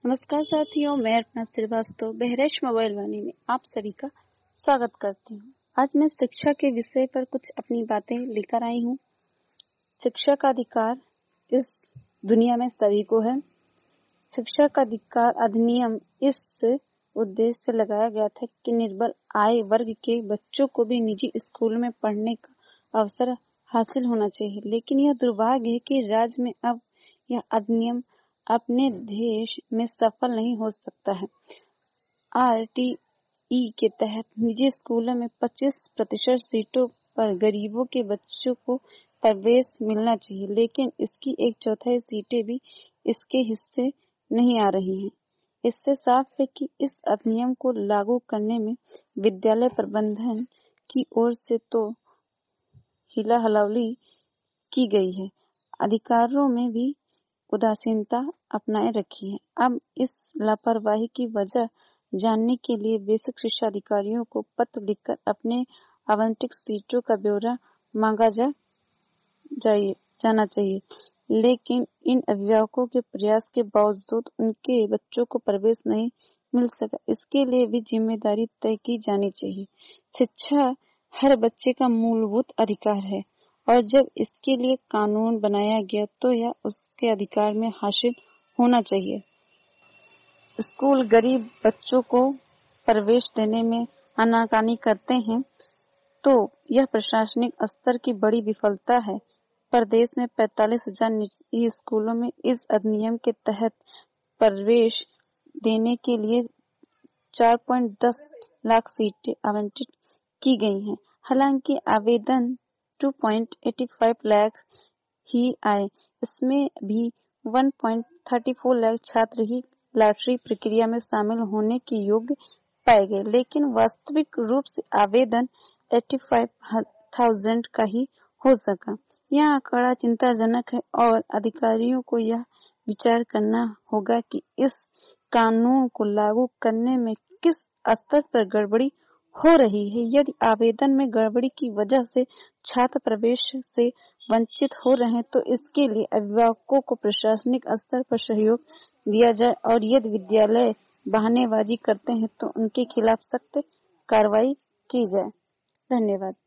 नमस्कार साथियों, मैं अर्पणा श्रीवास्तव बहरेश मोबाइल वाणी में आप सभी का स्वागत करती हूँ। आज मैं शिक्षा के विषय पर कुछ अपनी बातें लेकर आई हूँ। शिक्षा का अधिकार इस दुनिया में सभी को है। शिक्षा का अधिकार अधिनियम इस उद्देश्य से लगाया गया था कि निर्बल आय वर्ग के बच्चों को भी निजी स्कूल में पढ़ने का अवसर हासिल होना चाहिए, लेकिन यह दुर्भाग्य है कि राज्य में अब यह अधिनियम अपने देश में सफल नहीं हो सकता है। आरटीई के तहत निजी स्कूलों में 25% सीटों पर गरीबों के बच्चों को प्रवेश मिलना चाहिए, लेकिन इसकी 1/4 सीटें भी इसके हिस्से नहीं आ रही हैं। इससे साफ है कि इस अधिनियम को लागू करने में विद्यालय प्रबंधन की ओर से तो हिला-हलावली की गई है, अधिकारों में भी उदासीनता अपनाए रखी है। अब इस लापरवाही की वजह जानने के लिए बेसिक शिक्षा अधिकारियों को पत्र लिखकर अपने आवंटित सीटों का ब्यौरा मांगा जाना चाहिए, लेकिन इन अभिभावकों के प्रयास के बावजूद उनके बच्चों को प्रवेश नहीं मिल सका। इसके लिए भी जिम्मेदारी तय की जानी चाहिए। शिक्षा हर बच्चे का मूलभूत अधिकार है और जब इसके लिए कानून बनाया गया तो यह उसके अधिकार में हासिल होना चाहिए। स्कूल गरीब बच्चों को प्रवेश देने में आनाकानी करते हैं तो यह प्रशासनिक स्तर की बड़ी विफलता है। प्रदेश में 45,000 निजी स्कूलों में इस अधिनियम के तहत प्रवेश देने के लिए 4.10 लाख सीटें आवंटित की गई हैं। हालांकि आवेदन 2.85 लाख ही आए। इसमें भी 1.34 लाख छात्र ही लॉटरी प्रक्रिया में शामिल होने के योग्य पाए गए, लेकिन वास्तविक रूप से आवेदन 85,000 का ही हो सका। यह आंकड़ा चिंताजनक है और अधिकारियों को यह विचार करना होगा कि इस कानून को लागू करने में किस स्तर पर गड़बड़ी हो रही है। यदि आवेदन में गड़बड़ी की वजह से छात्र प्रवेश से वंचित हो रहे हैं तो इसके लिए अभिभावकों को प्रशासनिक स्तर पर सहयोग दिया जाए और यदि विद्यालय बहानेबाजी करते हैं तो उनके खिलाफ सख्त कार्रवाई की जाए। धन्यवाद।